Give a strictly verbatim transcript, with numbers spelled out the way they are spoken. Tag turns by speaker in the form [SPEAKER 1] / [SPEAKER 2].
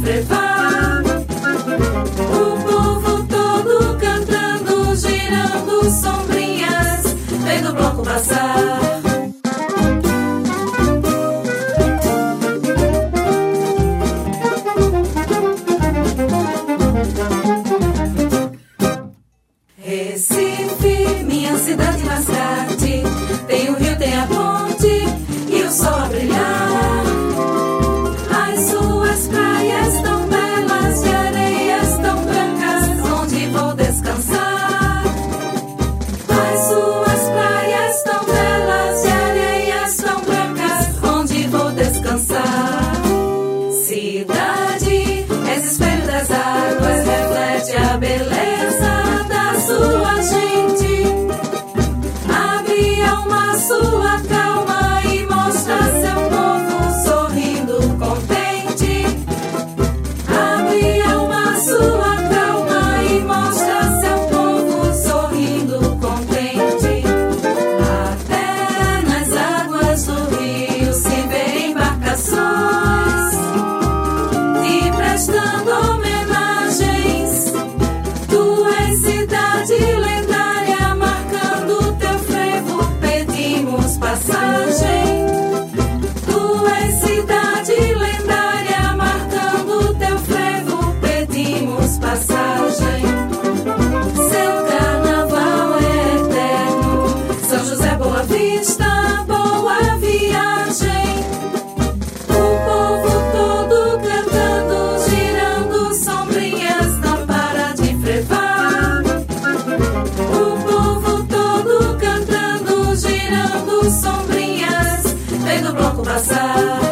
[SPEAKER 1] frevar. O povo todo cantando, girando sombrinhas, vendo o bloco passar. Recife, minha cidade mascate, tem o rio, tem a ponte e o sol a brilhar. As suas praias tão belas, de areias tão brancas, onde vou descansar. As suas praias tão belas, de areias tão brancas, onde vou descansar. Cidade, és espelho das águas, reflete a beleza da sua gente. Abre a alma, sua calma e mostra seu povo sorrindo contente. Abre a alma, sua calma e mostra seu povo sorrindo contente. Até nas águas do rio se vê embarcações te prestando homenagens. Tu és cidade lendária, marcando teu frevo, pedimos passagem. Tu és cidade lendária, marcando teu frevo, pedimos passagem. Seu carnaval é eterno, São José, Boa Vista, boa viagem. O povo todo cantando, girando sombrinhas, não para de frevar. O povo todo cantando, girando sombrinhas, vendo o bloco passar.